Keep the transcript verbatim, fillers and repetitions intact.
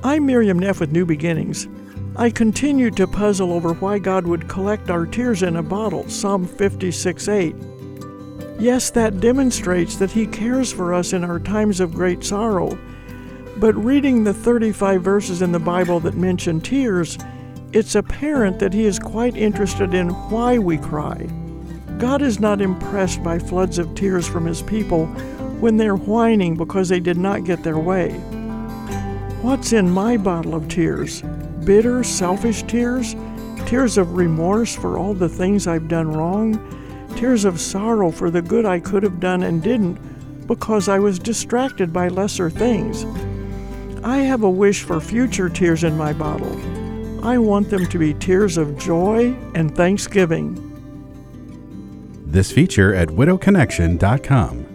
I'm Miriam Neff with New Beginnings. I continued to puzzle over why God would collect our tears in a bottle, Psalm fifty-six eight. Yes, that demonstrates that He cares for us in our times of great sorrow. But reading the thirty-five verses in the Bible that mention tears, it's apparent that He is quite interested in why we cry. God is not impressed by floods of tears from His people when they're whining because they did not get their way. What's in my bottle of tears? Bitter, selfish tears? Tears of remorse for all the things I've done wrong? Tears of sorrow for the good I could have done and didn't because I was distracted by lesser things. I have a wish for future tears in my bottle. I want them to be tears of joy and thanksgiving. This feature at widow connection dot com.